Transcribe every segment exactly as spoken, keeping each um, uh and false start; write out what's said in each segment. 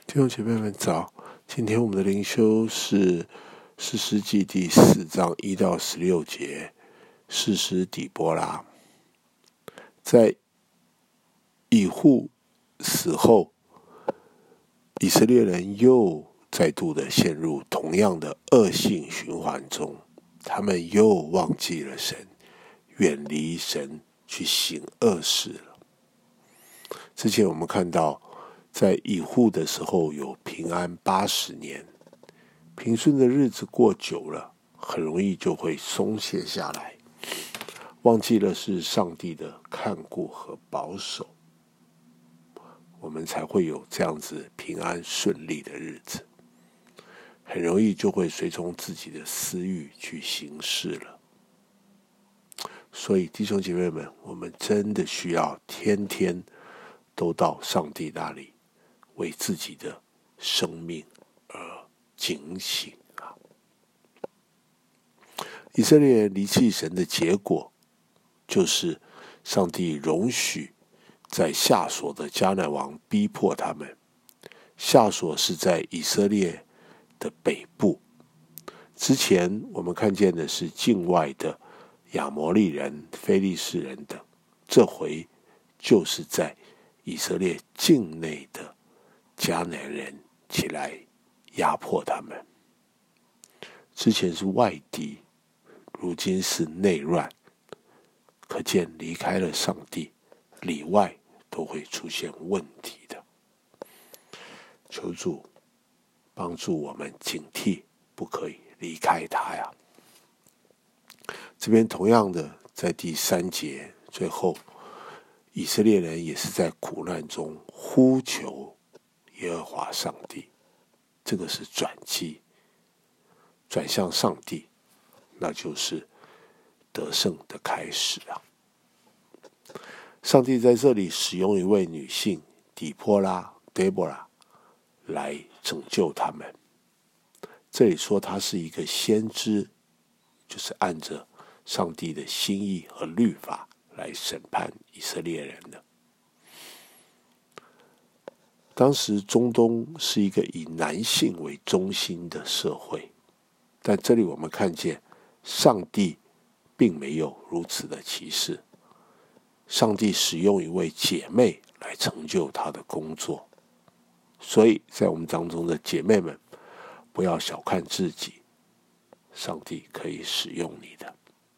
弟兄姐妹们早，今天我们的灵修是士师记第四章一到十六节，士师底波拉。在以户死后，以色列人又再度的陷入同样的恶性循环中，他们又忘记了神，远离神，去行恶事了。之前我们看到在以户的时候有平安八十年，平顺的日子过久了，很容易就会松懈下来，忘记了是上帝的看顾和保守，我们才会有这样子平安顺利的日子，很容易就会随从自己的私欲去行事了。所以弟兄姐妹们，我们真的需要天天都到上帝那里，为自己的生命而警醒啊！以色列人离弃神的结果，就是上帝容许在夏所的迦南王逼迫他们。夏所是在以色列的北部，之前我们看见的是境外的亚摩利人、非利士人等，这回就是在以色列境内的迦南人起来压迫他们。之前是外敌，如今是内乱，可见离开了上帝，里外都会出现问题的。求主帮助我们警惕，不可以离开他呀。这边同样的，在第三节最后，以色列人也是在苦难中呼求耶和华上帝，这个是转机，转向上帝，那就是得胜的开始啊！上帝在这里使用一位女性底波拉 Deborah 来拯救他们。这里说她是一个先知，就是按着上帝的心意和律法来审判以色列人的。当时中东是一个以男性为中心的社会，但这里我们看见上帝并没有如此的歧视，上帝使用一位姐妹来成就他的工作。所以在我们当中的姐妹们，不要小看自己，上帝可以使用你的。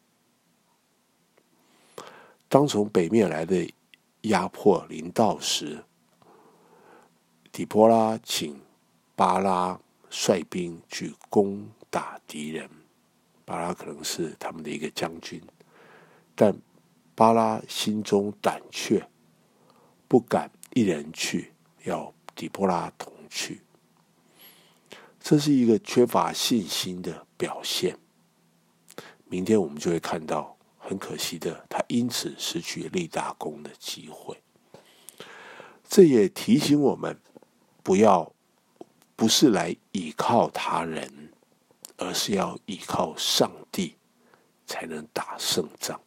当从北面来的压迫临到时，底波拉请巴拉率兵去攻打敌人。巴拉可能是他们的一个将军，但巴拉心中胆怯，不敢一人去，要底波拉同去。这是一个缺乏信心的表现。明天我们就会看到，很可惜的，他因此失去立大功的机会。这也提醒我们，不要不是来倚靠他人，而是要倚靠上帝，才能打胜仗。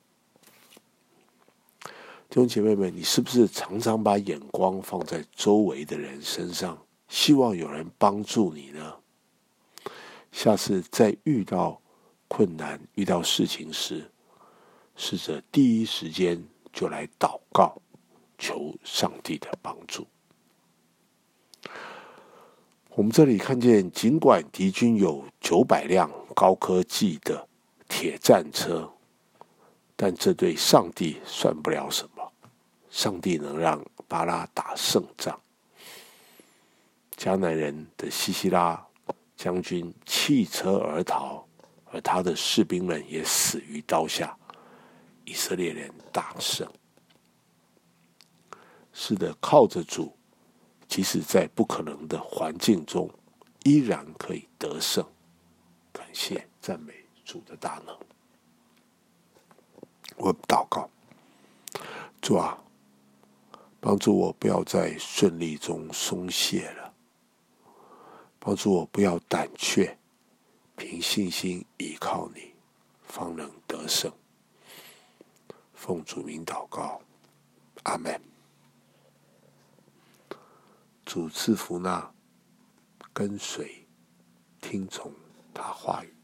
弟兄姐妹们，你是不是常常把眼光放在周围的人身上，希望有人帮助你呢？下次再遇到困难、遇到事情时，试着第一时间就来祷告，求上帝的帮助。我们这里看见，尽管敌军有九百辆高科技的铁战车，但这对上帝算不了什么。上帝能让巴拉打胜仗。迦南人的西西拉将军弃车而逃，而他的士兵们也死于刀下，以色列人大胜。是的，靠着主，即使在不可能的环境中，依然可以得胜。感谢赞美主的大能。我祷告，主啊，帮助我不要在顺利中松懈了，帮助我不要胆怯，凭信心依靠你，方能得胜。奉主名祷告，阿们。主赐福那跟随、听从他话语。